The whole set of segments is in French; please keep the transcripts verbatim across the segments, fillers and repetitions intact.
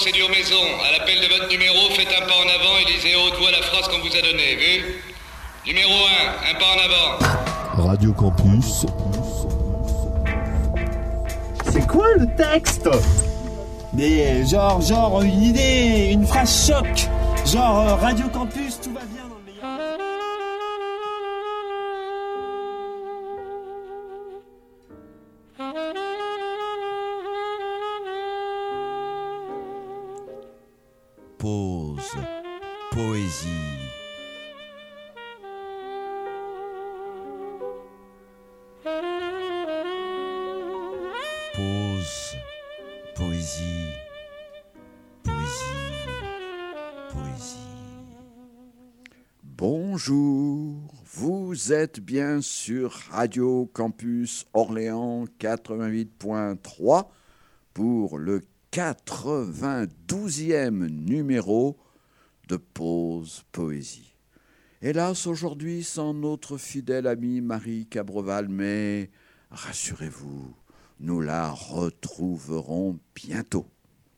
procédure maison. À l'appel de votre numéro, faites un pas en avant et lisez à haute voix la phrase qu'on vous a donnée, vu? Numéro un, un pas en avant. Radio Campus. C'est quoi le texte? Mais genre, genre une idée, une phrase choc. Genre euh, Radio Campus, tout va bien dans le meilleur. Pause. Poésie. Pause. Poésie. Poésie. Poésie. Bonjour, vous êtes bien sur Radio Campus Orléans quatre-vingt-huit point trois pour le quatre-vingt-douzième numéro de Pause Poésie. Hélas, aujourd'hui, sans notre fidèle amie Marie Cabreval, mais rassurez-vous, nous la retrouverons bientôt.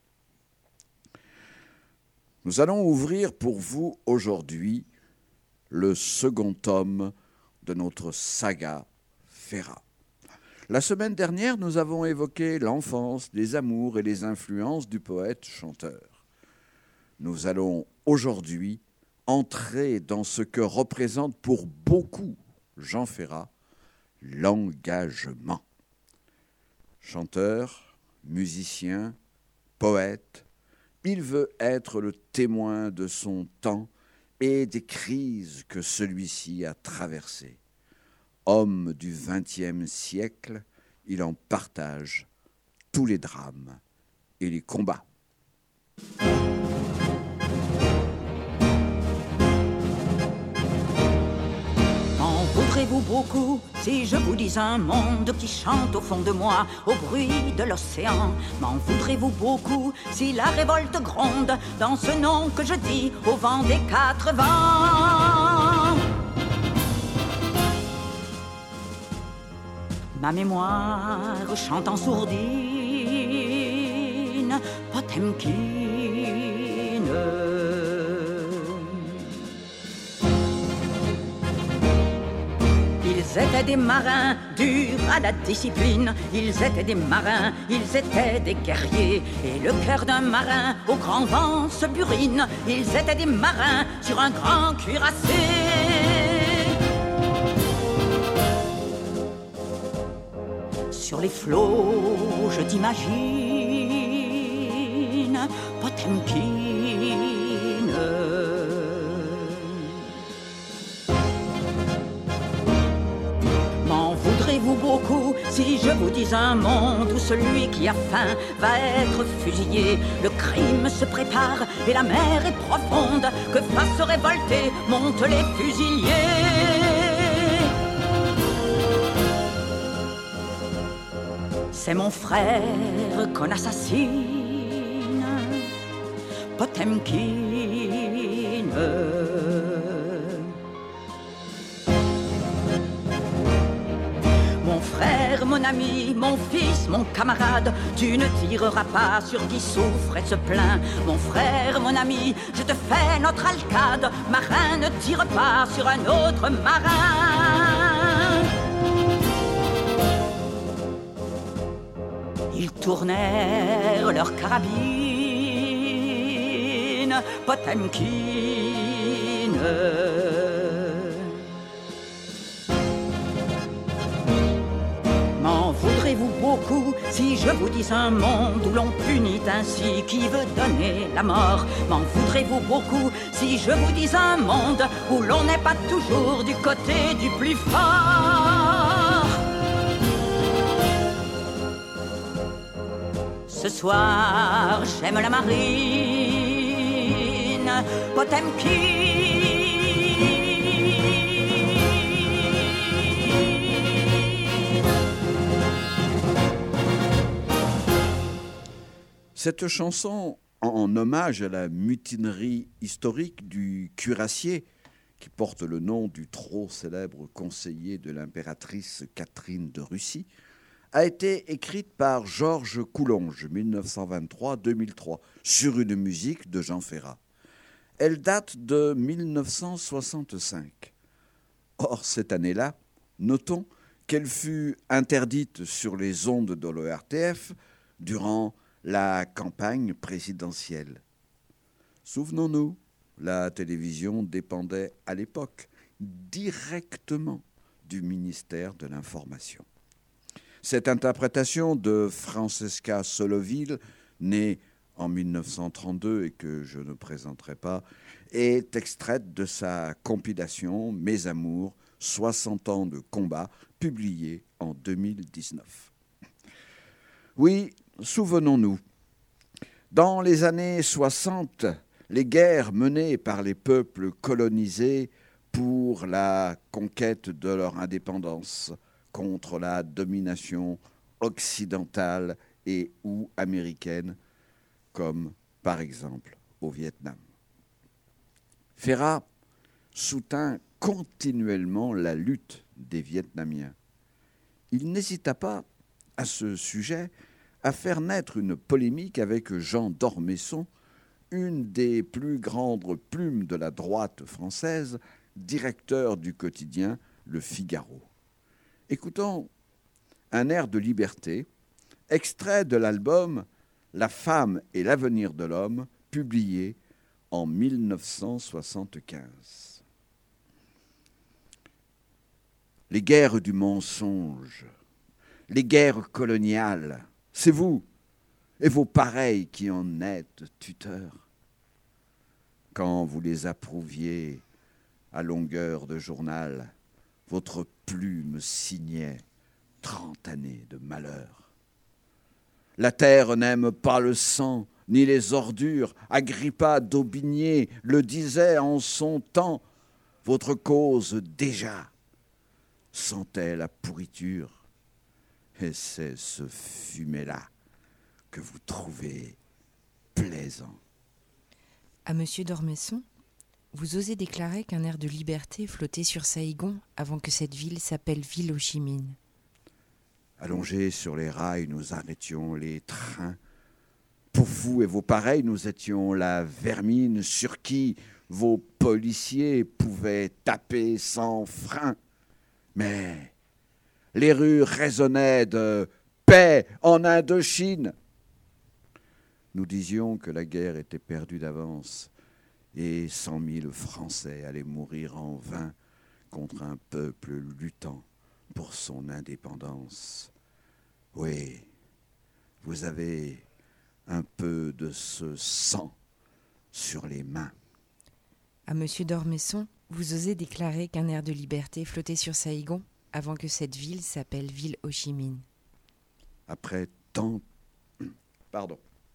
Nous allons ouvrir pour vous aujourd'hui le second tome de notre saga Ferrat. La semaine dernière, nous avons évoqué l'enfance, les amours et les influences du poète-chanteur. Nous allons aujourd'hui entrer dans ce que représente pour beaucoup Jean Ferrat l'engagement. Chanteur, musicien, poète, il veut être le témoin de son temps et des crises que celui-ci a traversées. Homme du vingtième siècle, il en partage tous les drames et les combats. En voudrez-vous beaucoup si je vous dis un monde qui chante au fond de moi, au bruit de l'océan? M'en voudrez-vous beaucoup si la révolte gronde dans ce nom que je dis au vent des quatre vents? Ma mémoire chante en sourdine Potemkin. Ils étaient des marins durs à la discipline, ils étaient des marins, ils étaient des guerriers, et le cœur d'un marin au grand vent se burine, ils étaient des marins sur un grand cuirassé. Sur les flots, je t'imagine Potemkin. M'en voudrez-vous beaucoup si je vous dis un monde où celui qui a faim va être fusillé? Le crime se prépare et la mer est profonde, que face révolter montent les fusiliers. C'est mon frère qu'on assassine, Potemkin. Mon frère, mon ami, mon fils, mon camarade, tu ne tireras pas sur qui souffre et se plaint. Mon frère, mon ami, je te fais notre alcade, marin, ne tire pas sur un autre marin. Ils tournèrent leurs carabines, Potemkin. M'en voudrez-vous beaucoup si je vous dis un monde où l'on punit ainsi qui veut donner la mort? M'en voudrez-vous beaucoup si je vous dis un monde où l'on n'est pas toujours du côté du plus fort? Ce soir, j'aime la marine, Potemkin. Cette chanson, en hommage à la mutinerie historique du cuirassier, qui porte le nom du trop célèbre conseiller de l'impératrice Catherine de Russie, a été écrite par Georges Coulonge, mille neuf cent vingt-trois à deux mille trois, sur une musique de Jean Ferrat. Elle date de mille neuf cent soixante-cinq. Or, cette année-là, notons qu'elle fut interdite sur les ondes de l'O R T F durant la campagne présidentielle. Souvenons-nous, la télévision dépendait à l'époque directement du ministère de l'Information. Cette interprétation de Francesca Soloville, née en mille neuf cent trente-deux et que je ne présenterai pas, est extraite de sa compilation « Mes amours, soixante ans de combat » publiée en deux mille dix-neuf. Oui, souvenons-nous, dans les années soixante, les guerres menées par les peuples colonisés pour la conquête de leur indépendance contre la domination occidentale et ou américaine, comme par exemple au Vietnam. Ferrat soutint continuellement la lutte des Vietnamiens. Il n'hésita pas, à ce sujet, à faire naître une polémique avec Jean d'Ormesson, une des plus grandes plumes de la droite française, directeur du quotidien Le Figaro. Écoutons un air de liberté, extrait de l'album « La femme et l'avenir de l'homme », publié en mille neuf cent soixante-quinze. Les guerres du mensonge, les guerres coloniales, c'est vous et vos pareils qui en êtes tuteurs. Quand vous les approuviez à longueur de journal, votre plume signait trente années de malheur. La terre n'aime pas le sang ni les ordures. Agrippa d'Aubigné le disait en son temps. Votre cause déjà sentait la pourriture. Et c'est ce fumet-là que vous trouvez plaisant. À Monsieur d'Ormesson, vous osez déclarer qu'un air de liberté flottait sur Saïgon avant que cette ville s'appelle ville Ho Chi Minh. Allongés sur les rails, nous arrêtions les trains. Pour vous et vos pareils, nous étions la vermine sur qui vos policiers pouvaient taper sans frein. Mais les rues résonnaient de paix en Indochine. Nous disions que la guerre était perdue d'avance et cent mille Français allaient mourir en vain contre un peuple luttant pour son indépendance. Oui, vous avez un peu de ce sang sur les mains. À Monsieur d'Ormesson, vous osez déclarer qu'un air de liberté flottait sur Saïgon avant que cette ville s'appelle ville Ho Chi Minh. Après tant... Pardon.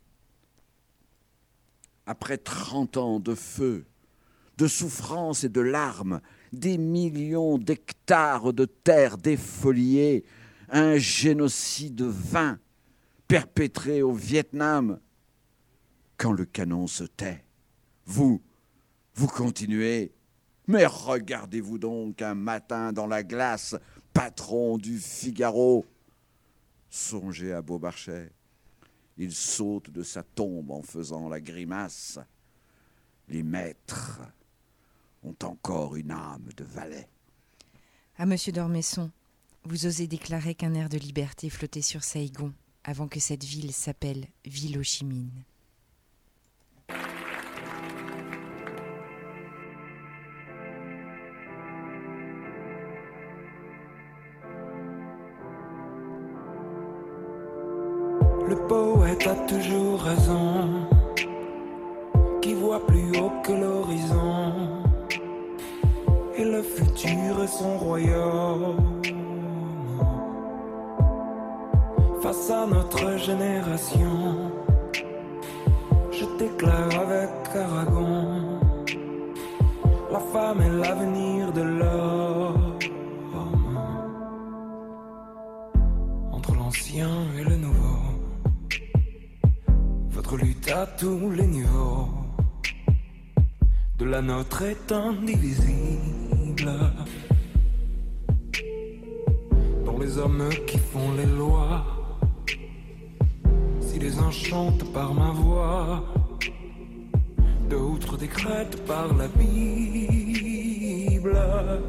Après trente ans de feu, de souffrance et de larmes, des millions d'hectares de terre défoliées, un génocide vain perpétré au Vietnam, quand le canon se tait, vous, vous continuez. Mais regardez-vous donc un matin dans la glace, patron du Figaro. Songez à Beaumarchais. Il saute de sa tombe en faisant la grimace. Les maîtres ont encore une âme de valet. À Monsieur d'Ormesson, vous osez déclarer qu'un air de liberté flottait sur Saïgon avant que cette ville s'appelle ville Ho Chi Minh. Le poète a toujours raison, qui voit plus haut que l'horizon, et le futur est son royaume. Face à notre génération, je déclare avec Aragon, la femme est l'avenir de l'homme. Entre l'ancien et le nouveau, votre lutte à tous les niveaux de la nôtre est indivisible. Dans pour les hommes qui font les lois. Si les uns chantent par ma voix, d'autres décrètent par la Bible.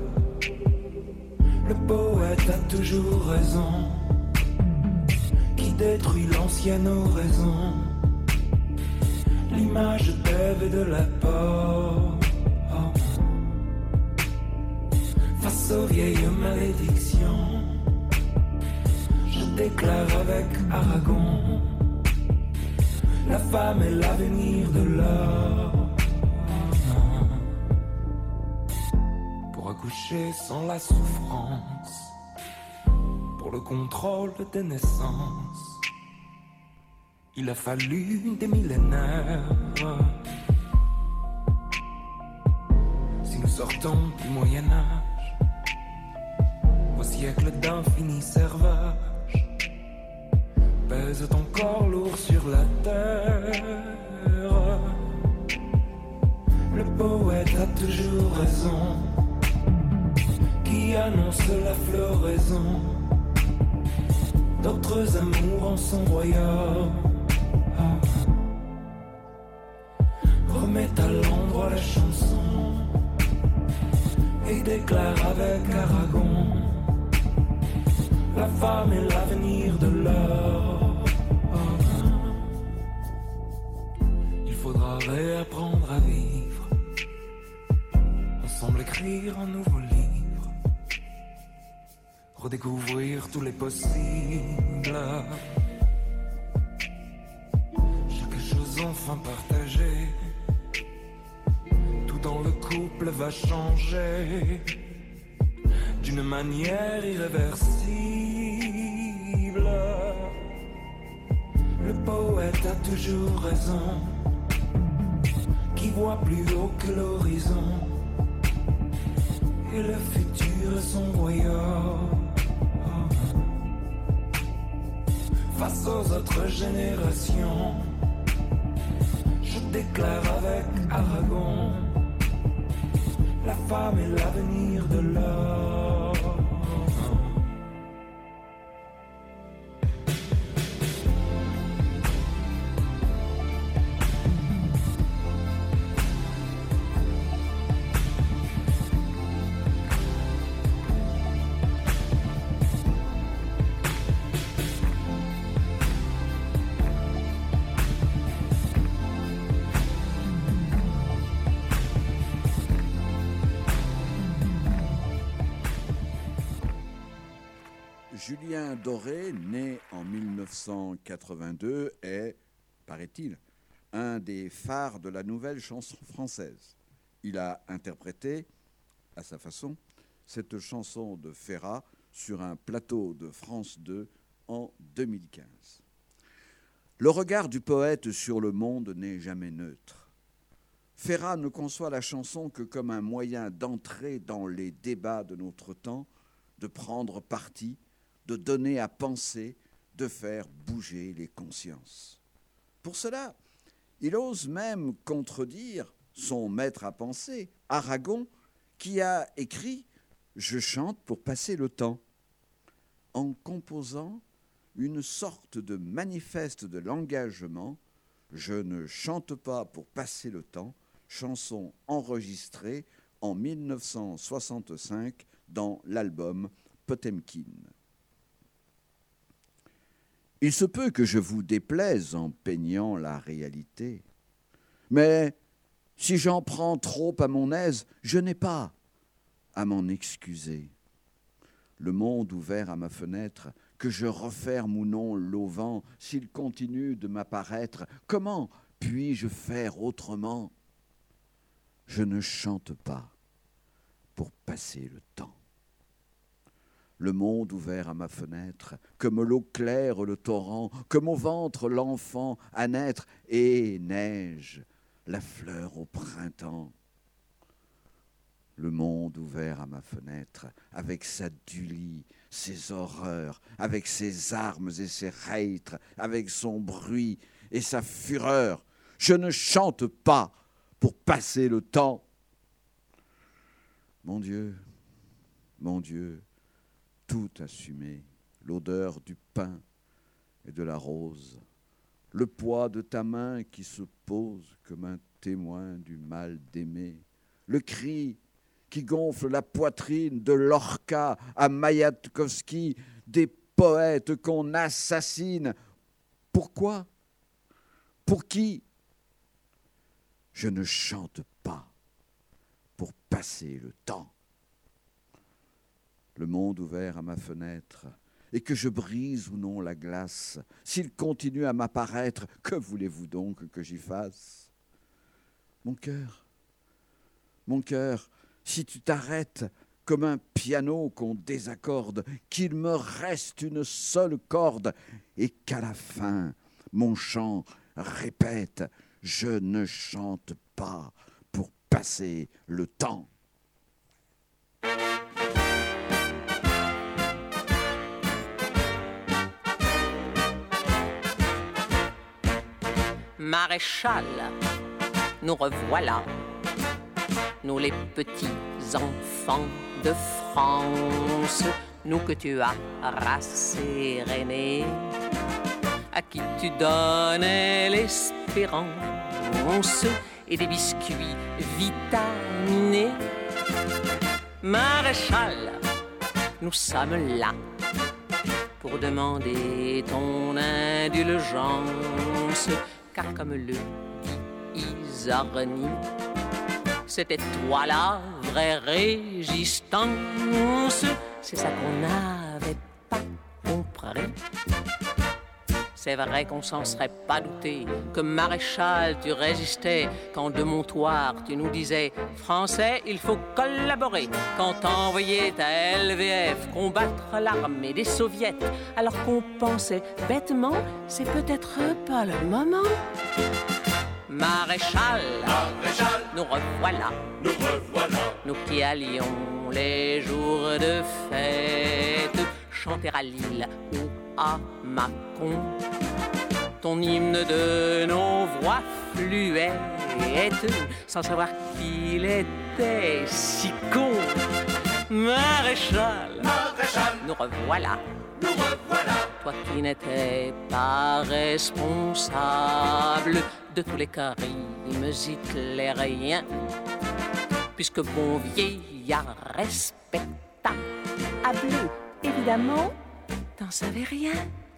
Le poète a toujours raison, qui détruit l'ancienne oraison, l'image d'Ève et de la porte. Face aux vieilles malédictions, je déclare avec Aragon, la femme est l'avenir de l'homme. Pour accoucher sans la souffrance, pour le contrôle des naissances, il a fallu des millénaires. Si nous sortons du Moyen-Âge, au siècle d'infini servage, pèse encore lourd sur la terre. Le poète a toujours raison, qui annonce la floraison d'autres amours en son royaume. Remet à l'endroit la chanson et déclare avec Aragon, la femme est l'avenir de l'homme. Il faudra réapprendre à vivre, ensemble écrire un nouveau livre, redécouvrir tous les possibles, chaque chose enfin partagée. Tout dans le couple va changer d'une manière irréversible. Le poète a toujours raison, qui voit plus haut que l'horizon, et le futur est son royaume. Face aux autres générations, je déclare avec Aragon, la femme est l'avenir de l'homme. Julien Doré, né en mille neuf cent quatre-vingt-deux, est, paraît-il, un des phares de la nouvelle chanson française. Il a interprété, à sa façon, cette chanson de Ferrat sur un plateau de France deux en deux mille quinze. Le regard du poète sur le monde n'est jamais neutre. Ferrat ne conçoit la chanson que comme un moyen d'entrer dans les débats de notre temps, de prendre parti, de donner à penser, de faire bouger les consciences. Pour cela, il ose même contredire son maître à penser, Aragon, qui a écrit « Je chante pour passer le temps », en composant une sorte de manifeste de l'engagement « Je ne chante pas pour passer le temps », chanson enregistrée en mille neuf cent soixante-cinq dans l'album Potemkin. Il se peut que je vous déplaise en peignant la réalité, mais si j'en prends trop à mon aise, je n'ai pas à m'en excuser. Le monde ouvert à ma fenêtre, que je referme ou non l'auvent, s'il continue de m'apparaître, comment puis-je faire autrement? Je ne chante pas pour passer le temps. Le monde ouvert à ma fenêtre, comme l'eau claire le torrent, comme au ventre l'enfant à naître, et neige, la fleur au printemps. Le monde ouvert à ma fenêtre, avec sa dulie, ses horreurs, avec ses armes et ses reîtres, avec son bruit et sa fureur. Je ne chante pas pour passer le temps. Mon Dieu, mon Dieu, tout assumer, l'odeur du pain et de la rose, le poids de ta main qui se pose comme un témoin du mal d'aimer, le cri qui gonfle la poitrine de Lorca à Mayakovsky, des poètes qu'on assassine. Pourquoi? Pour qui? Je ne chante pas pour passer le temps. Le monde ouvert à ma fenêtre, et que je brise ou non la glace, s'il continue à m'apparaître, que voulez-vous donc que j'y fasse? Mon cœur, mon cœur, si tu t'arrêtes comme un piano qu'on désaccorde, qu'il me reste une seule corde, et qu'à la fin, mon chant répète « Je ne chante pas pour passer le temps ». Maréchal, nous revoilà, nous les petits enfants de France, nous que tu as rassérénés, à qui tu donnais l'espérance et des biscuits vitaminés. Maréchal, nous sommes là pour demander ton indulgence, car comme le dit Isarni, c'était toi la vraie résistance. C'est ça qu'on n'avait pas compris. C'est vrai qu'on s'en serait pas douté, que maréchal tu résistais, quand de Montoire tu nous disais « Français, il faut collaborer », quand t'envoyais ta L V F combattre l'armée des soviets, alors qu'on pensait bêtement, c'est peut-être pas le moment. Maréchal, Maréchal, nous revoilà, nous revoilà, nous qui allions les jours de fête, chanter à Lille ou à Mâcon, ton hymne de nos voix fluettes, sans savoir qu'il était si con. Maréchal, Maréchal, nous revoilà, nous revoilà, toi qui n'étais pas responsable de tous les crimes hitlériens, puisque bon vieillard respectable, évidemment, t'en savais rien.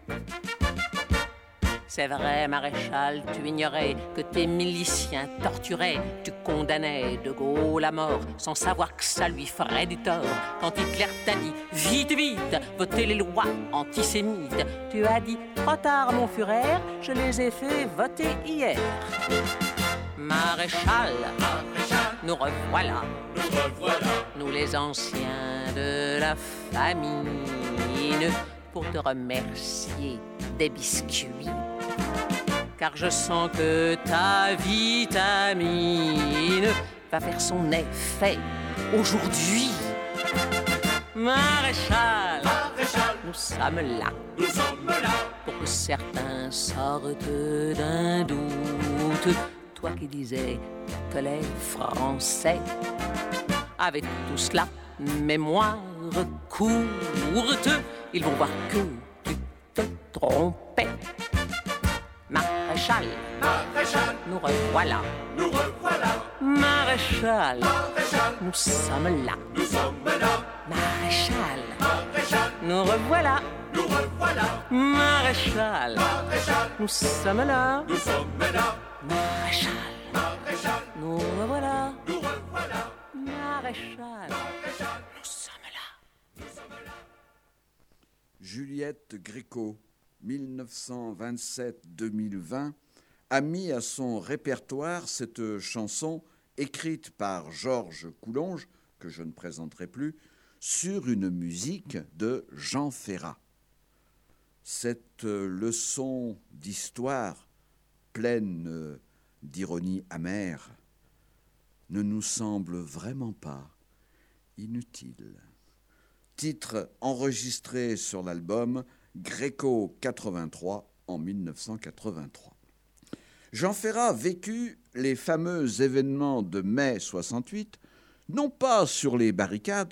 C'est vrai, maréchal, tu ignorais que tes miliciens torturaient, tu condamnais De Gaulle à mort, sans savoir que ça lui ferait du tort. Quand Hitler t'a dit « Vite, vite, votez les lois antisémites », tu as dit « Trop tard, mon Führer, je les ai fait voter hier ». Maréchal, Maréchal, nous revoilà, nous revoilà, nous les anciens de la famine, pour te remercier des biscuits, car je sens que ta vitamine va faire son effet aujourd'hui. Maréchal, Maréchal, nous sommes là, nous sommes là, pour que certains sortent d'un doute. Toi qui disais que les Français avaient tous la mémoire courte, ils vont voir que tu te trompais. Maréchal, Maréchal, nous revoilà, nous revoilà. Maréchal, Maréchal, nous sommes là, nous sommes là. Maréchal, Maréchal, nous revoilà, nous revoilà. Maréchal, Maréchal, nous sommes là, nous sommes là. Maréchal, Maréchal, nous revoilà, nous revoilà. Maréchal, Maréchal, nous sommes là, nous sommes là. Juliette Gréco, mille neuf cent vingt-sept à deux mille vingt, a mis à son répertoire cette chanson écrite par Georges Coulonge, que je ne présenterai plus, sur une musique de Jean Ferrat. Cette leçon d'histoire pleine d'ironie amère ne nous semble vraiment pas inutile. Titre enregistré sur l'album Gréco quatre-vingt-trois en mille neuf cent quatre-vingt-trois. Jean Ferrat vécut les fameux événements de mai soixante-huit, non pas sur les barricades,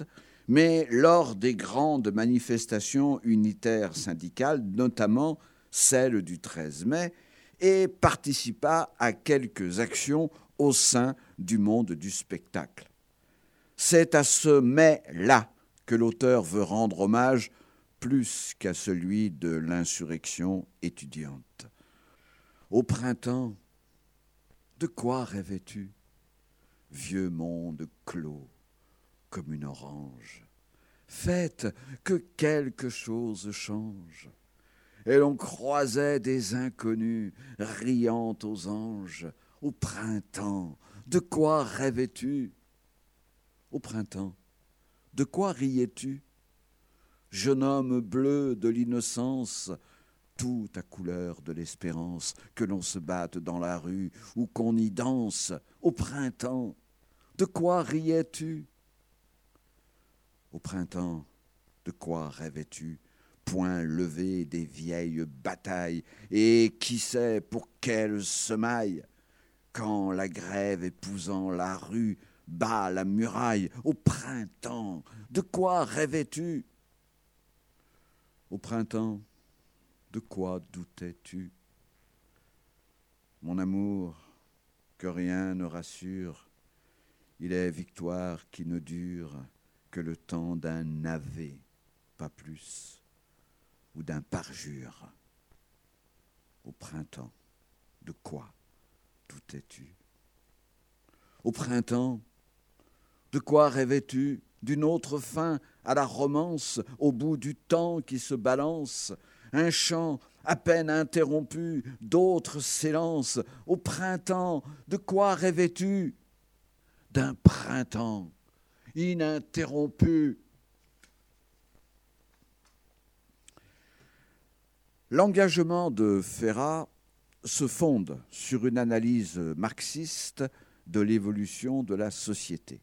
mais lors des grandes manifestations unitaires syndicales, notamment celle du treize mai, et participa à quelques actions au sein du monde du spectacle. C'est à ce mai-là que l'auteur veut rendre hommage plus qu'à celui de l'insurrection étudiante. Au printemps, de quoi rêvais-tu, vieux monde clos comme une orange? Faites que quelque chose change. Et l'on croisait des inconnus riant aux anges. Au printemps, de quoi rêvais-tu? Au printemps, de quoi riais-tu? Jeune homme bleu de l'innocence, tout à couleur de l'espérance, que l'on se batte dans la rue ou qu'on y danse. Au printemps, de quoi riais-tu? Au printemps, de quoi rêvais-tu? Point levé des vieilles batailles, et qui sait pour quelle semaille, quand la grève épousant la rue bat la muraille. Au printemps, de quoi rêvais-tu? Au printemps, de quoi doutais-tu? Mon amour, que rien ne rassure, il est victoire qui ne dure que le temps d'un navet, pas plus, ou d'un parjure. Au printemps, de quoi doutais-tu? Au printemps, de quoi rêvais-tu? D'une autre fin à la romance, au bout du temps qui se balance, un chant à peine interrompu, d'autres s'élancent. Au printemps, de quoi rêvais-tu? D'un printemps ininterrompu. L'engagement de Ferrat se fonde sur une analyse marxiste de l'évolution de la société.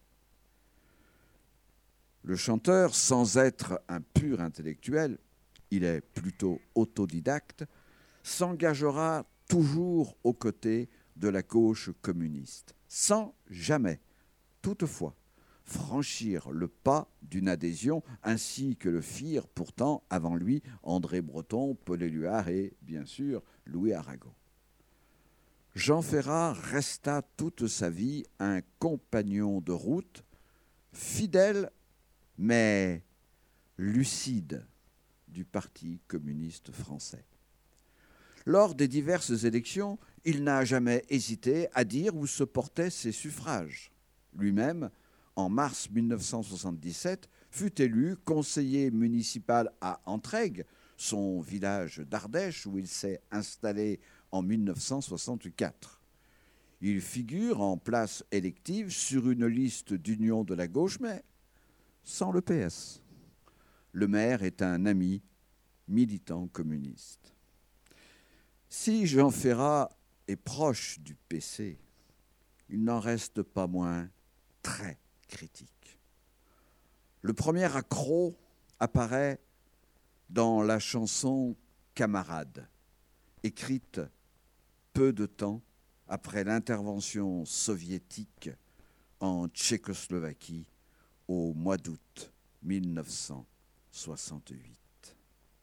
Le chanteur, sans être un pur intellectuel, il est plutôt autodidacte, s'engagera toujours aux côtés de la gauche communiste, sans jamais, toutefois, franchir le pas d'une adhésion, ainsi que le firent pourtant avant lui André Breton, Paul Éluard et, bien sûr, Louis Aragon. Jean Ferrat resta toute sa vie un compagnon de route, fidèle mais lucide du Parti communiste français. Lors des diverses élections, il n'a jamais hésité à dire où se portaient ses suffrages. Lui-même, en mars mille neuf cent soixante-dix-sept, fut élu conseiller municipal à Entraigues, son village d'Ardèche où il s'est installé en mille neuf cent soixante-quatre. Il figure en place élective sur une liste d'union de la gauche, mais sans le P S. Le maire est un ami militant communiste. Si Jean Ferrat est proche du P C, il n'en reste pas moins très critique. Le premier accroc apparaît dans la chanson « Camarade », écrite peu de temps après l'intervention soviétique en Tchécoslovaquie au mois d'août mille neuf cent soixante-huit.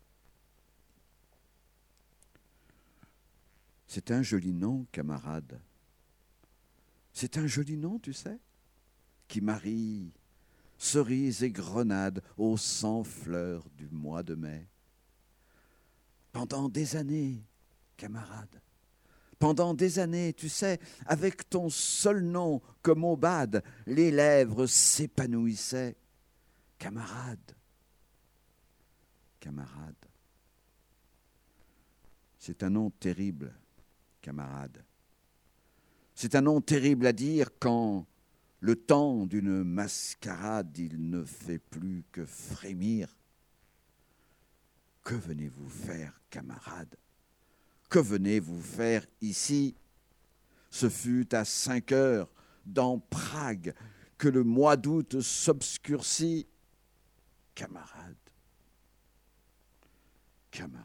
C'est un joli nom, camarade. C'est un joli nom, tu sais, qui marie cerises et grenades aux cent fleurs du mois de mai. Pendant des années, camarade, pendant des années, tu sais, avec ton seul nom comme aubade, les lèvres s'épanouissaient. Camarade, camarade. C'est un nom terrible, camarade. C'est un nom terrible à dire quand, le temps d'une mascarade, il ne fait plus que frémir. Que venez-vous faire, camarade? Que venez-vous faire ici? Ce fut à cinq heures, dans Prague, que le mois d'août s'obscurcit. Camarade, camarade.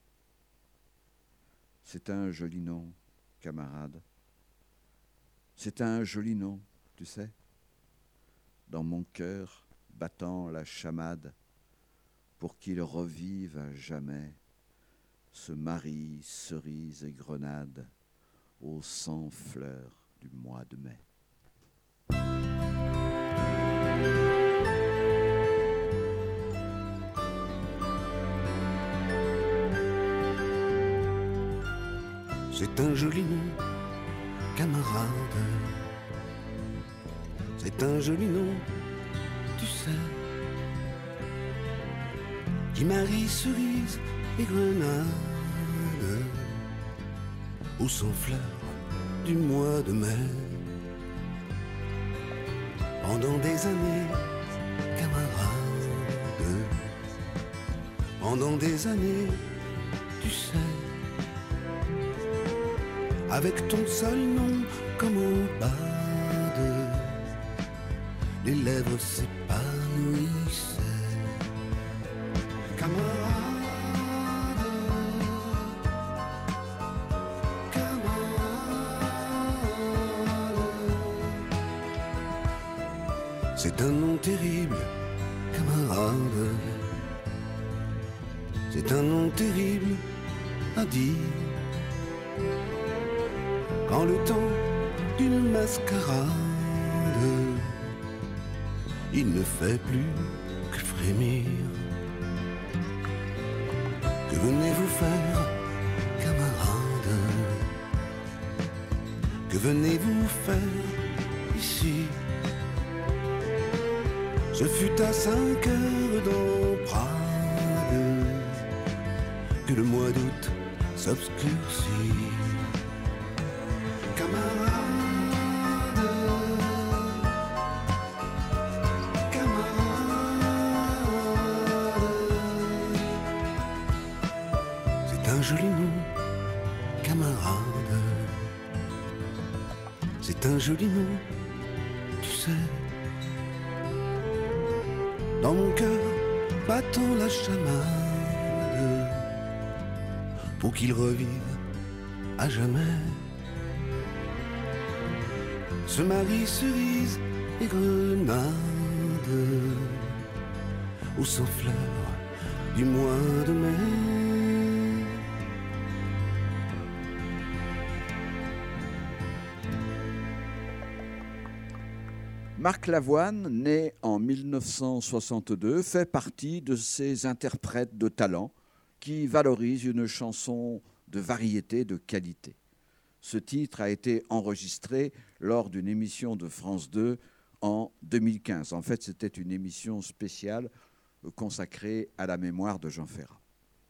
C'est un joli nom, camarade. C'est un joli nom, tu sais. Dans mon cœur battant la chamade, pour qu'il revive à jamais ce Marie, cerise et grenade aux cent fleurs du mois de mai. C'est un joli nom, camarade. C'est un joli nom, tu sais, qui marie cerise et grenade aux cent fleurs du mois de mai. Pendant des années, camarade, pendant des années, tu sais, avec ton seul nom comme au bade, les lèvres s'épanouissaient. Camarade, camarade, c'est un nom terrible, camarade. C'est un nom terrible à dire. Quand le temps d'une mascarade, il ne fait plus que frémir. Que venez-vous faire, camarade? Que venez-vous faire ici? Ce fut à cinq heures dans Prades que le mois d'août s'obscurcit. Camarade, camarade, c'est un joli nom, camarade. C'est un joli nom, tu sais. Dans mon cœur, battant la chamade, pour qu'il revive à jamais. Ce Marie, cerise et grenade aux cent fleurs du mois de mai. Marc Lavoine, né en mille neuf cent soixante-deux, fait partie de ces interprètes de talent qui valorisent une chanson de variété, de qualité. Ce titre a été enregistré lors d'une émission de France deux en deux mille quinze. En fait, c'était une émission spéciale consacrée à la mémoire de Jean Ferrat.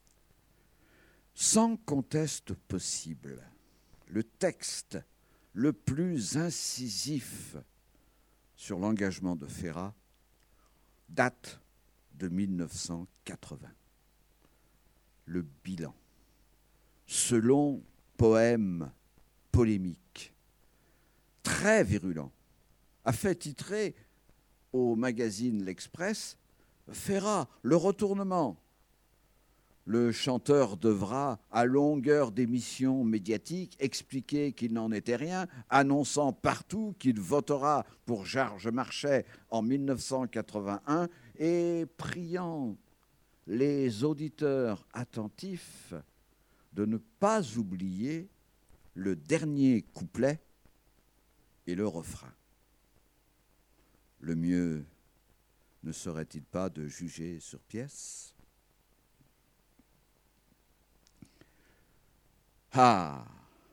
Sans conteste possible, le texte le plus incisif sur l'engagement de Ferrat date de mille neuf cent quatre-vingts. Le bilan. Ce long poème polémique, très virulent, a fait titrer au magazine L'Express « Ferrat, le retournement ». Le chanteur devra, à longueur d'émissions médiatiques, expliquer qu'il n'en était rien, annonçant partout qu'il votera pour Georges Marchais en mille neuf cent quatre-vingt-un et priant les auditeurs attentifs de ne pas oublier le dernier couplet et le refrain. Le mieux ne serait-il pas de juger sur pièce ? Ah,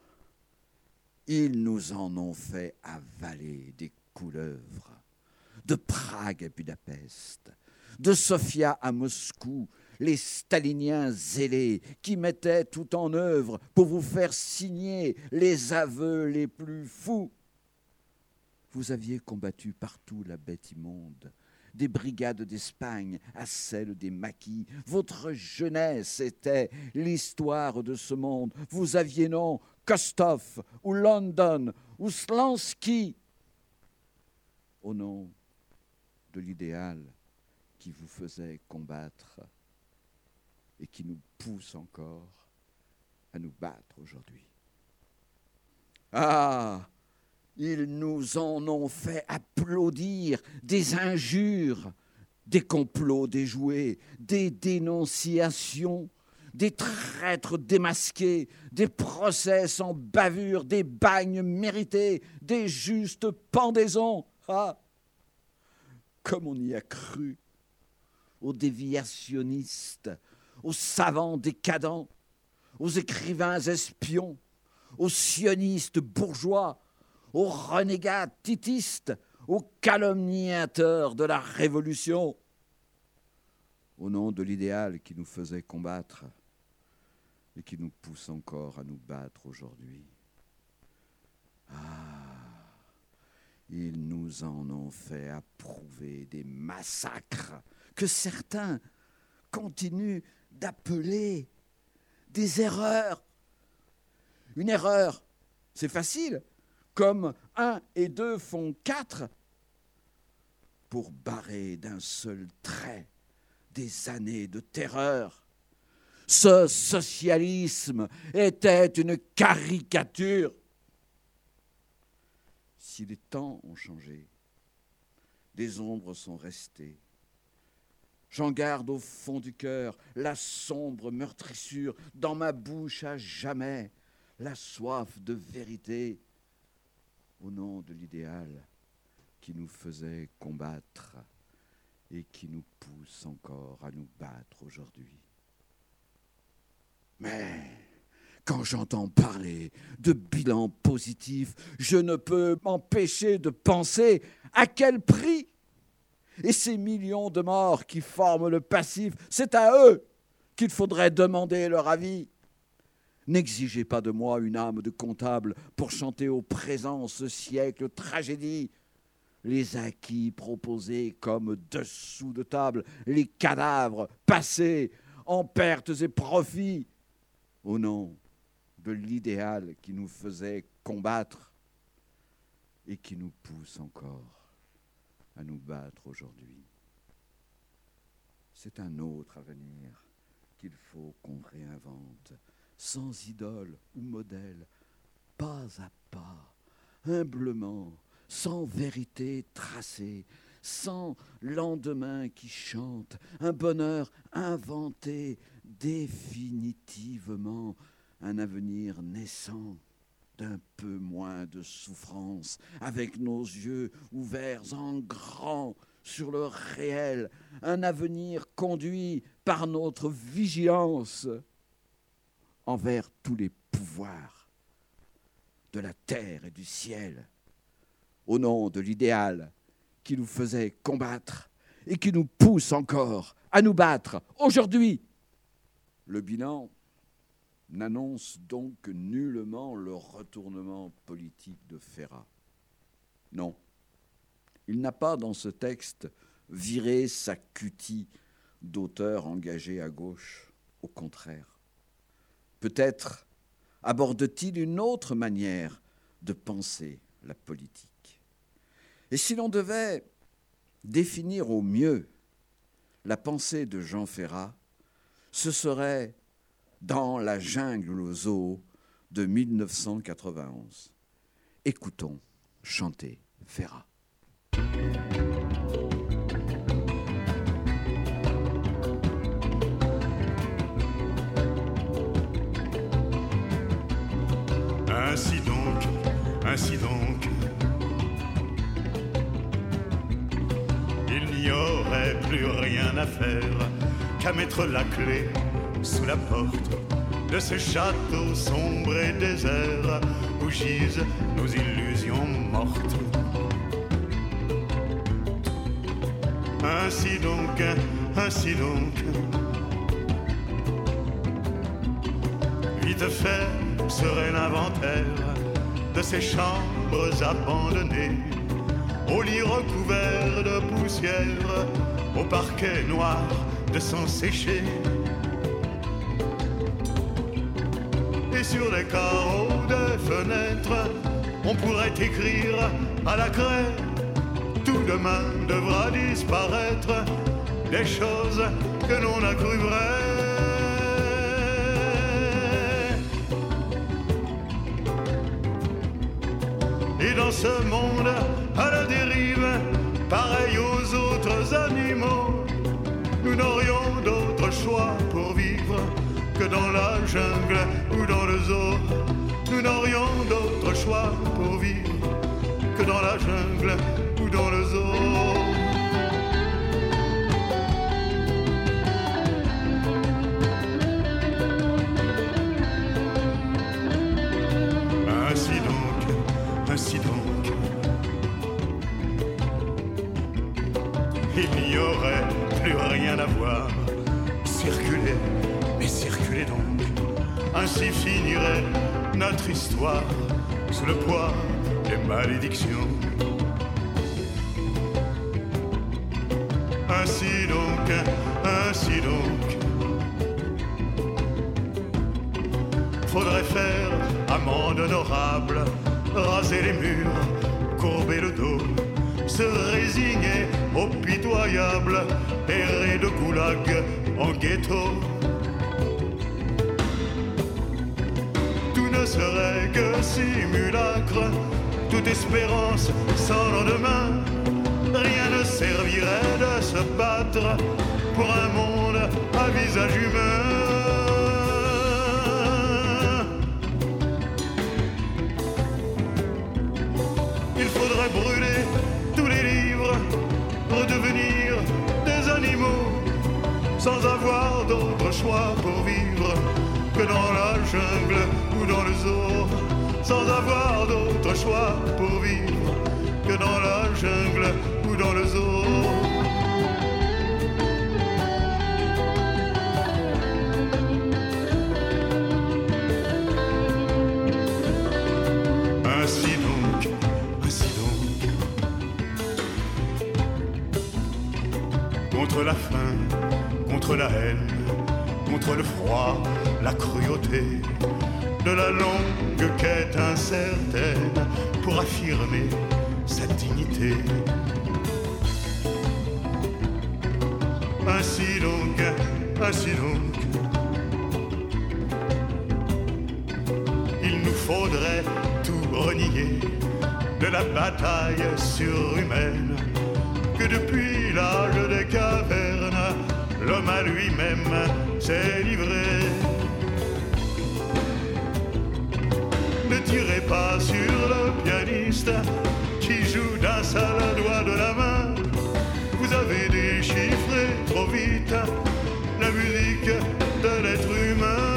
ils nous en ont fait avaler des couleuvres, de Prague à Budapest, de Sofia à Moscou, les staliniens zélés qui mettaient tout en œuvre pour vous faire signer les aveux les plus fous. Vous aviez combattu partout la bête immonde, des brigades d'Espagne à celles des maquis. Votre jeunesse était l'histoire de ce monde. Vous aviez nom Kostov ou London ou Slansky au nom de l'idéal qui vous faisait combattre et qui nous pousse encore à nous battre aujourd'hui. Ah, ils nous en ont fait applaudir des injures des complots déjoués, des dénonciations, des traîtres démasqués, des procès sans bavure, des bagnes mérités, des justes pendaisons. Ah, comme on y a cru, aux déviationnistes, aux savants décadents, aux écrivains espions, aux sionistes bourgeois, aux renégats titistes, aux calomniateurs de la Révolution, au nom de l'idéal qui nous faisait combattre et qui nous pousse encore à nous battre aujourd'hui. Ah, ils nous en ont fait approuver des massacres que certains continuent d'appeler des erreurs. Une erreur, c'est facile, comme un et deux font quatre, pour barrer d'un seul trait des années de terreur. Ce socialisme était une caricature. Si les temps ont changé, des ombres sont restées. J'en garde au fond du cœur la sombre meurtrissure, dans ma bouche à jamais la soif de vérité, au nom de l'idéal qui nous faisait combattre et qui nous pousse encore à nous battre aujourd'hui. Mais quand j'entends parler de bilan positif, je ne peux m'empêcher de penser à quel prix. Et ces millions de morts qui forment le passif, c'est à eux qu'il faudrait demander leur avis. N'exigez pas de moi une âme de comptable pour chanter au présent ce siècle tragédie. Les acquis proposés comme dessous de table, les cadavres passés en pertes et profits, au nom de l'idéal qui nous faisait combattre et qui nous pousse encore à nous battre aujourd'hui. C'est un autre avenir qu'il faut qu'on réinvente, sans idole ou modèle, pas à pas, humblement, sans vérité tracée, sans lendemain qui chante, un bonheur inventé définitivement, un avenir naissant d'un peu moins de souffrance, avec nos yeux ouverts en grand sur le réel, un avenir conduit par notre vigilance envers tous les pouvoirs de la terre et du ciel, au nom de l'idéal qui nous faisait combattre et qui nous pousse encore à nous battre aujourd'hui. Le bilan n'annonce donc nullement le retournement politique de Ferrat. Non, il n'a pas dans ce texte viré sa cutie d'auteur engagé à gauche, au contraire. Peut-être aborde-t-il une autre manière de penser la politique. Et si l'on devait définir au mieux la pensée de Jean Ferrat, ce serait dans La jungle au zoo de mille neuf cent quatre-vingt-onze. Écoutons chanter Ferrat. Ainsi donc, ainsi donc, il n'y aurait plus rien à faire qu'à mettre la clé sous la porte de ce château sombre et désert où gisent nos illusions mortes. Ainsi donc, ainsi donc, vite fait serait l'inventaire de ces chambres abandonnées, aux lits recouverts de poussière, au parquet noir de sang séché. Et sur les carreaux des fenêtres, on pourrait écrire à la craie: tout demain devra disparaître des choses que l'on a cru vraies. Et dans ce monde à la dérive, pareil aux autres animaux, que dans la jungle ou dans le zoo, nous n'aurions d'autre choix pour vivre que dans la jungle ou dans le zoo. Ainsi donc, ainsi donc, il n'y aurait plus rien à voir. Circulez, mais circulez donc, ainsi finirait notre histoire sous le poids des malédictions. Ainsi donc, ainsi donc, faudrait faire amende honorable, raser les murs, courber le dos, se résigner au pitoyable, errer de goulag en ghetto. Tout ne serait que simulacre, toute espérance sans lendemain. Rien ne servirait de se battre pour un monde à visage humain. Il faudrait brûler tous les livres, redevenir des animaux, sans avoir d'autre choix pour vivre que dans la jungle ou dans le zoo, sans avoir d'autre choix pour vivre que dans la jungle ou dans le zoo. Ainsi donc, ainsi donc, contre la faim, contre la haine, contre le froid, la cruauté, de la longue quête incertaine pour affirmer sa dignité. Ainsi donc, ainsi donc, il nous faudrait tout renier de la bataille surhumaine que depuis l'âge des cavernes, l'homme à lui-même s'est livré. Ne tirez pas sur le pianiste qui joue d'un seul doigt de la main. Vous avez déchiffré trop vite la musique de l'être humain.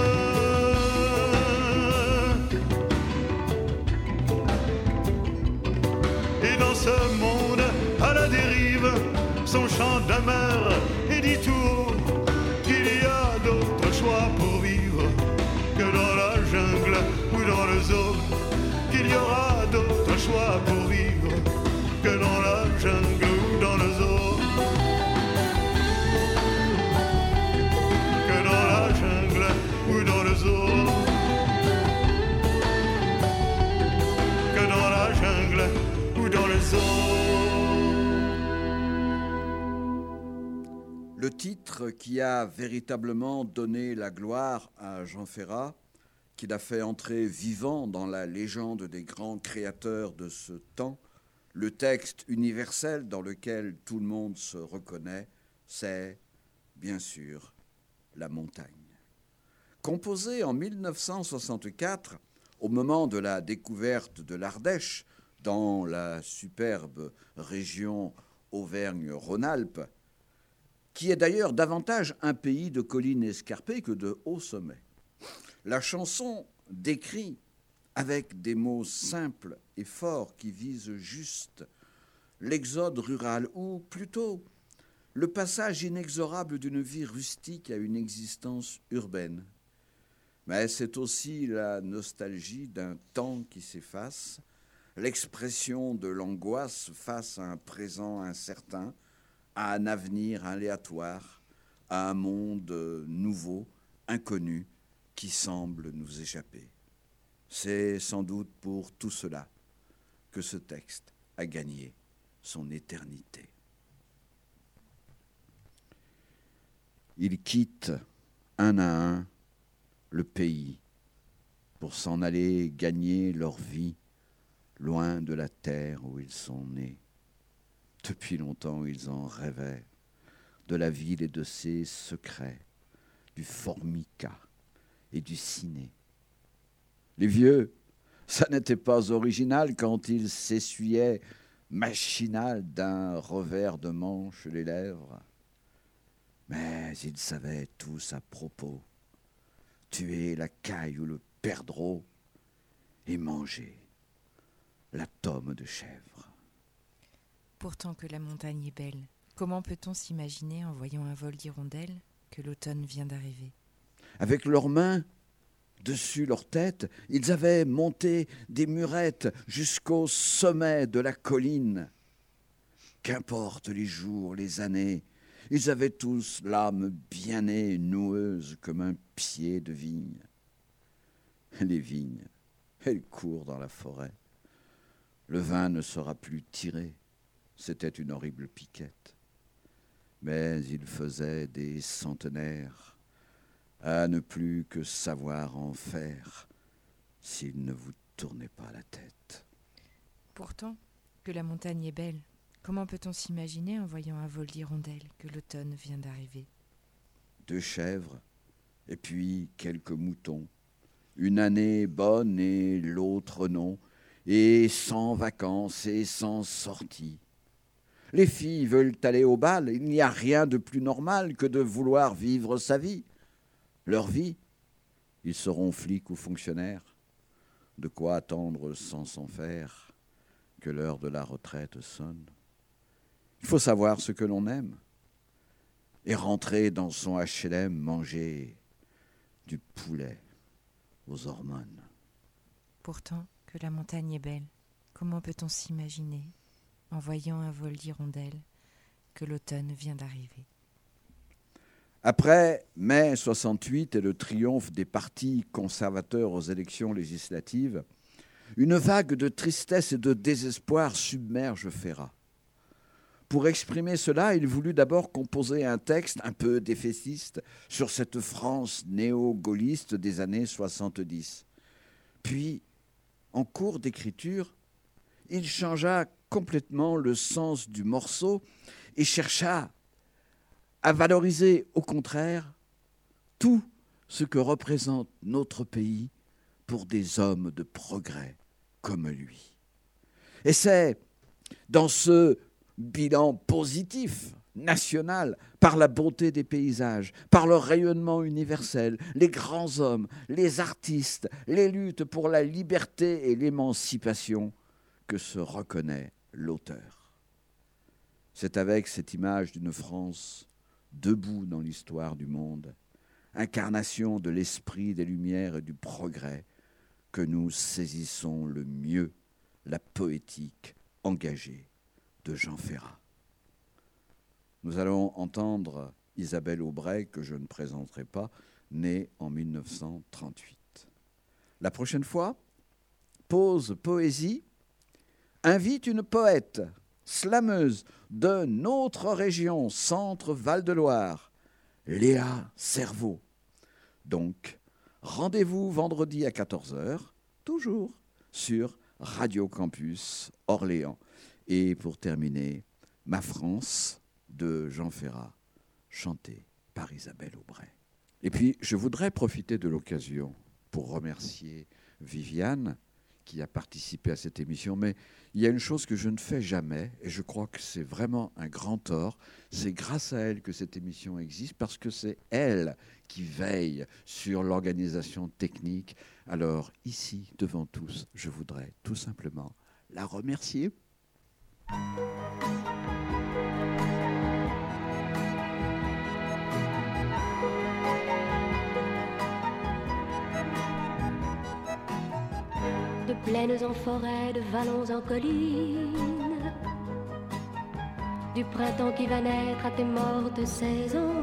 Et dans ce monde à la dérive, son chant d'amer et dit tout haut qu'il y a d'autres choix pour vivre que dans la jungle ou dans le zoo, qu'il y aura d'autres choix pour vivre que dans la jungle ou dans le zoo, que dans la jungle ou dans le zoo, que dans la jungle ou dans le zoo. Le titre qui a véritablement donné la gloire à Jean Ferrat, qui l'a fait entrer vivant dans la légende des grands créateurs de ce temps, le texte universel dans lequel tout le monde se reconnaît, c'est, bien sûr, La Montagne. Composé en mille neuf cent soixante-quatre, au moment de la découverte de l'Ardèche, dans la superbe région Auvergne-Rhône-Alpes, qui est d'ailleurs davantage un pays de collines escarpées que de hauts sommets. La chanson décrit, avec des mots simples et forts qui visent juste, l'exode rural, ou plutôt le passage inexorable d'une vie rustique à une existence urbaine. Mais c'est aussi la nostalgie d'un temps qui s'efface, l'expression de l'angoisse face à un présent incertain, à un avenir aléatoire, à un monde nouveau, inconnu, qui semble nous échapper. C'est sans doute pour tout cela que ce texte a gagné son éternité. Ils quittent un à un le pays pour s'en aller gagner leur vie loin de la terre où ils sont nés. Depuis longtemps, ils en rêvaient, de la ville et de ses secrets, du formica et du ciné. Les vieux, ça n'était pas original quand ils s'essuyaient machinal d'un revers de manche les lèvres. Mais ils savaient tous à propos tuer la caille ou le perdreau et manger la tome de chèvre. Pourtant que la montagne est belle, comment peut-on s'imaginer en voyant un vol d'hirondelles que l'automne vient d'arriver ? Avec leurs mains, dessus leur tête, ils avaient monté des murettes jusqu'au sommet de la colline. Qu'importe les jours, les années, ils avaient tous l'âme bien née, noueuse comme un pied de vigne. Les vignes, elles courent dans la forêt. Le vin ne sera plus tiré. C'était une horrible piquette. Mais il faisait des centenaires à ne plus que savoir en faire s'il ne vous tournait pas la tête. Pourtant, que la montagne est belle, comment peut-on s'imaginer en voyant un vol d'hirondelles que l'automne vient d'arriver ? Deux chèvres, et puis quelques moutons, une année bonne et l'autre non, et sans vacances et sans sortie. Les filles veulent aller au bal, il n'y a rien de plus normal que de vouloir vivre sa vie. Leur vie, ils seront flics ou fonctionnaires. De quoi attendre sans s'en faire que l'heure de la retraite sonne. Il faut savoir ce que l'on aime et rentrer dans son H L M manger du poulet aux hormones. Pourtant, que la montagne est belle, comment peut-on s'imaginer en voyant un vol d'hirondelles que l'automne vient d'arriver ? Après mai soixante-huit et le triomphe des partis conservateurs aux élections législatives, une vague de tristesse et de désespoir submerge Ferrat. Pour exprimer cela, il voulut d'abord composer un texte un peu défaitiste sur cette France néo-gaulliste des années soixante-dix. Puis, en cours d'écriture, il changea complètement le sens du morceau et chercha à valoriser au contraire tout ce que représente notre pays pour des hommes de progrès comme lui. Et c'est dans ce bilan positif, national, par la beauté des paysages, par leur rayonnement universel, les grands hommes, les artistes, les luttes pour la liberté et l'émancipation que se reconnaît l'auteur. C'est avec cette image d'une France debout dans l'histoire du monde, incarnation de l'esprit des Lumières et du progrès, que nous saisissons le mieux la poétique engagée de Jean Ferrat. Nous allons entendre Isabelle Aubray, que je ne présenterai pas, née en mille neuf cent trente-huit. La prochaine fois, Pause Poésie invite une poète, slameuse de notre région, Centre Val-de-Loire, Léa Cerveau. Donc, rendez-vous vendredi à quatorze heures, toujours sur Radio Campus Orléans. Et pour terminer, Ma France de Jean Ferrat, chantée par Isabelle Aubray. Et puis, je voudrais profiter de l'occasion pour remercier Viviane, qui a participé à cette émission, mais il y a une chose que je ne fais jamais, et je crois que c'est vraiment un grand tort, c'est grâce à elle que cette émission existe, parce que c'est elle qui veille sur l'organisation technique. Alors, ici, devant tous, je voudrais tout simplement la remercier. De plaines en forêt, de vallons en collines, du printemps qui va naître à tes mortes saisons,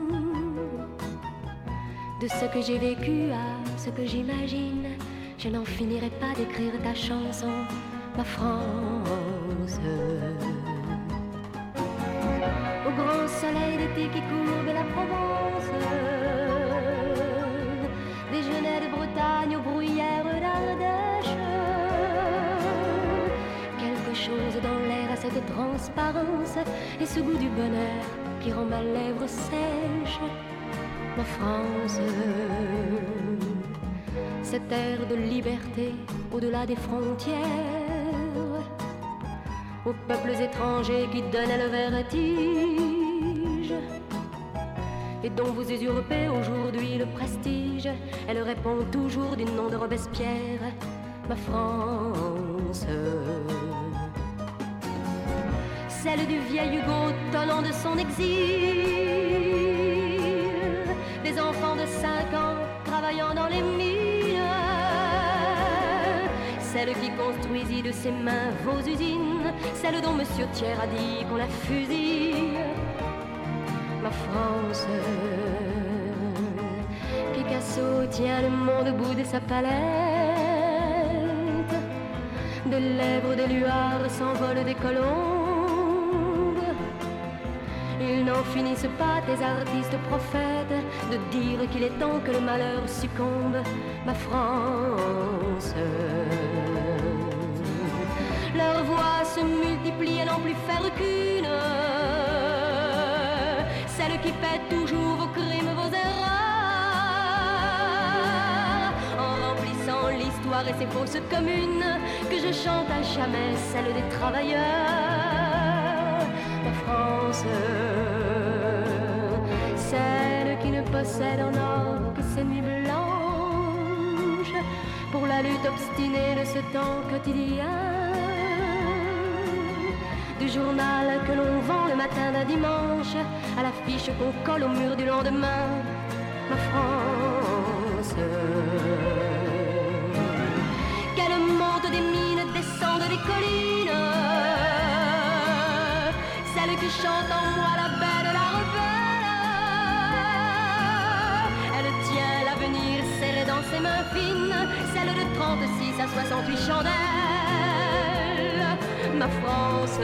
de ce que j'ai vécu à ce que j'imagine, je n'en finirai pas d'écrire ta chanson, ma France. Au grand soleil d'été qui courbe la Provence, des genêts de Bretagne aux bruyères d'Ardèche, quelque chose dans l'air a cette transparence et ce goût du bonheur qui rend ma lèvre sèche. ma France. Cette ère de liberté au-delà des frontières, aux peuples étrangers qui donnaient le vertige et dont vous usurpez aujourd'hui le prestige. Elle répond toujours du nom de Robespierre, ma France. Celle du vieil Hugo tonnant de son exil, des enfants de cinq ans travaillant dans les mines, celle qui construisit de ses mains vos usines, celle dont Monsieur Thiers a dit qu'on la fusille, ma France. Picasso tient le monde debout de sa palette, des lèvres des luards s'envolent des colombes. Ils n'en finissent pas, tes artistes prophètes, de dire qu'il est temps que le malheur succombe, ma France. Leurs voix se multiplient à n'en plus faire qu'une, celle qui paie toujours vos crimes, vos erreurs, en remplissant l'histoire et ses fausses communes, que je chante à jamais celle des travailleurs, ma France. Celle qui ne possède en or que ses nuits blanches, pour la lutte obstinée de ce temps quotidien, du journal que l'on vend le matin d'un dimanche à l'affiche qu'on colle au mur du lendemain, ma France. Qu'elle monte des mines, descende des collines, celle qui chante en moi la belle, la rebelle, elle tient l'avenir serré dans ses mains fines, celle de trente-six à soixante-huit chandelles, ma France,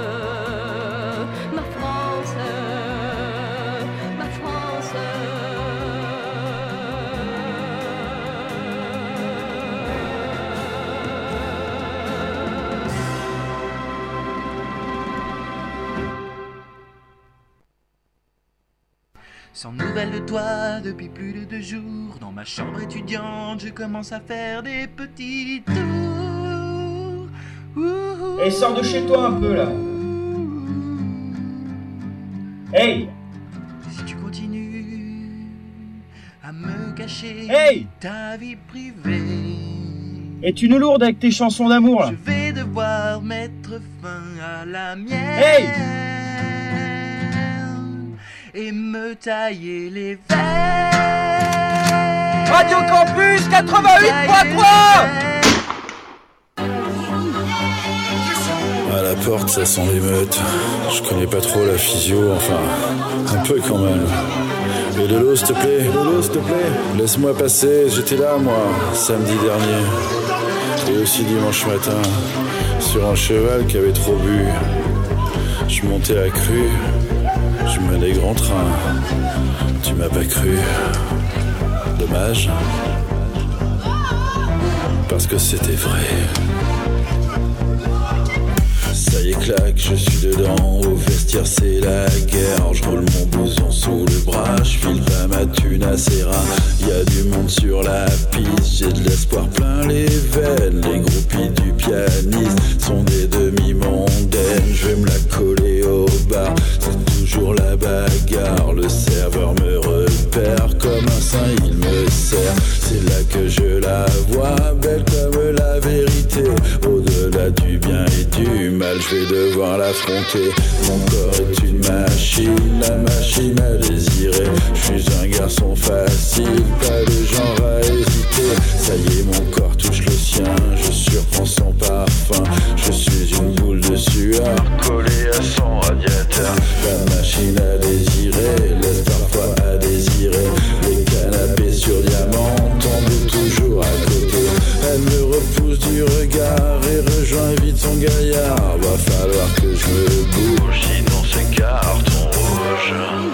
ma France, ma France. Sans nouvelles de toi depuis plus de deux jours, dans ma chambre étudiante, je commence à faire des petits tours. Hey, sors de chez toi un peu là. Hey! Si tu continues à me cacher hey ta vie privée, es-tu une lourde avec tes chansons d'amour là? Je vais devoir mettre fin à la mienne. Hey! Et me tailler les veines. Radio Campus quatre-vingt-huit point trois. À la porte, ça sent l'émeute. Je connais pas trop la physio, enfin, un peu quand même. Et de l'eau, s'il te plaît, de l'eau, s'il te plaît. Laisse-moi passer, j'étais là, moi, samedi dernier. Et aussi dimanche matin, sur un cheval qui avait trop bu. Je montais à Cru, je menais grand train. Tu m'as pas cru. Dommage. Parce que c'était vrai. Ça y est, claque, je suis dedans. Au vestiaire, c'est la guerre. Je roule mon blouson sous le bras. Je file pas ma thune à Serra. Y'a du monde sur la piste. J'ai de l'espoir plein les veines. Les groupies du pianiste sont des demi-mondaines. Je vais me la coller au bar. C'est toujours la bagarre. Le serveur me repère. Comme un saint, il me sert. C'est là que je la vois. Belle comme la vérité. Au-delà du bien et du mal, je vais devoir l'affronter. Mon corps est une machine, la machine à désirer. Je suis un garçon facile, pas de genre à hésiter. Ça y est, mon corps touche le sien, je surprends son parfum. Je suis une boule de sueur, collée à son radiateur. La machine à désirer, laisse parfois à désirer. Les canapés sur diamant tombent toujours à côté. Elle me repousse du regard et rejoint vite son gaillard. Va falloir que je me bouge, sinon c'est carton rouge.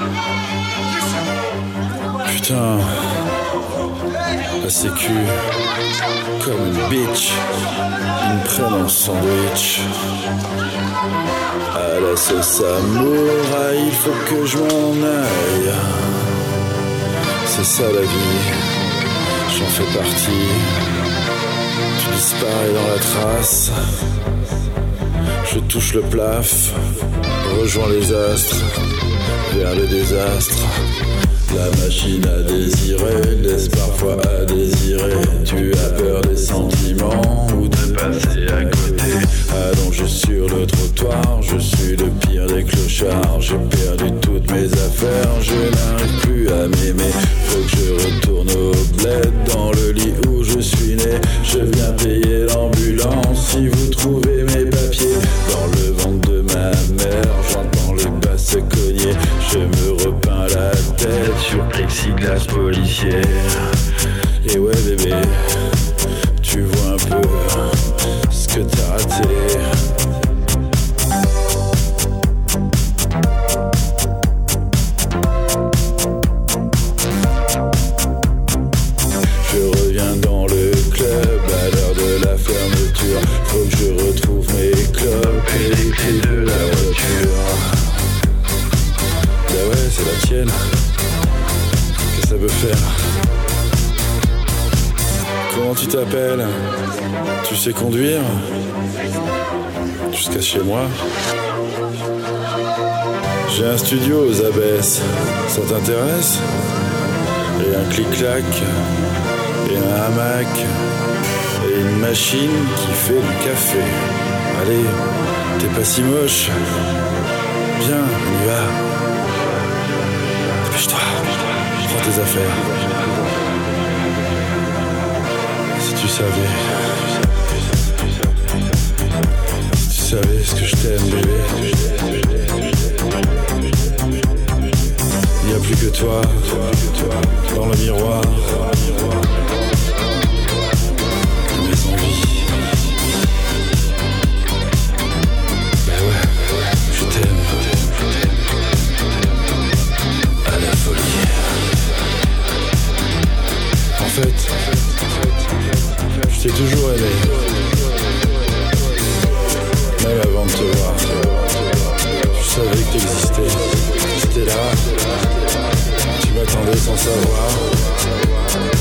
Putain, la sécu, comme une bitch, ils me prennent en sandwich. À la sauce samouraï, il faut que je m'en aille. c'est ça la vie, j'en fais partie. Tu disparais dans la trace, je touche le plaf, rejoins les astres, vers le désastre. La machine à désirer laisse parfois à désirer. Tu as peur des sentiments ou de passer à côté. Allongé sur le trottoir, je suis le pire des clochards. J'ai perdu toutes mes affaires, je n'arrive plus à m'aimer. Faut que je retourne au bled, dans le lit où je suis né. Je viens payer l'ambulance si vous trouvez mes papiers. Dans le ventre de ma mère, j'entends les basses cogner. Je me repeins la tête sur plexiglas policier. Et ouais bébé, tu vois un peu ce que t'as raté. Je reviens dans le club à l'heure de la fermeture. Faut que je retrouve mes clopes et les clés de la voiture. Bah ouais, c'est la tienne. Qu'est-ce que ça veut faire? Comment tu t'appelles? Tu sais conduire? Jusqu'à chez moi. J'ai un studio aux abesses. Ça t'intéresse? Et un clic-clac, et un hamac, et une machine qui fait du café. Allez, t'es pas si moche. Viens, on y va. Dépêche-toi, prends tes affaires. Si tu savais, si tu savais ce que je t'aime, bébé. Il n'y a plus que toi, dans le miroir. Mes envies. Ben ouais, je t'aime. À la folie. En fait, je t'ai toujours aimé. Même avant de te voir. Je savais que t'existais. T'étais là. Tu m'attendais sans savoir.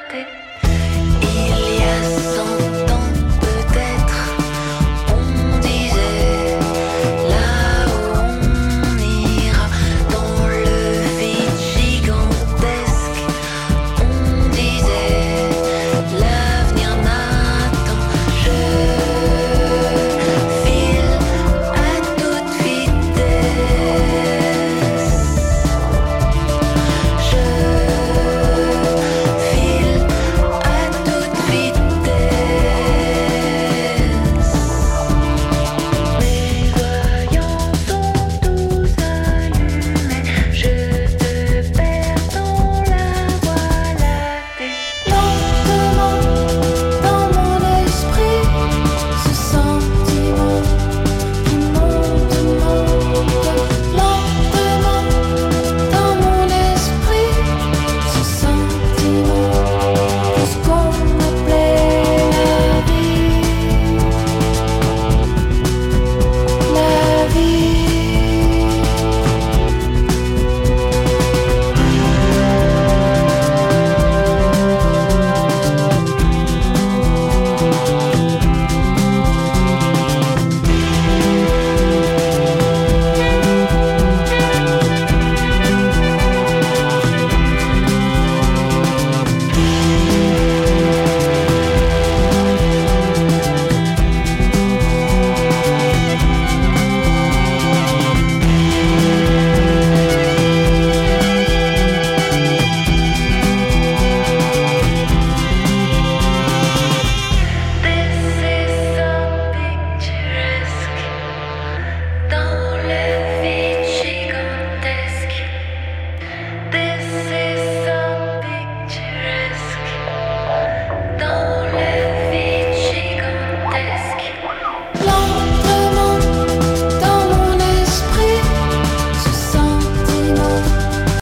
liberté.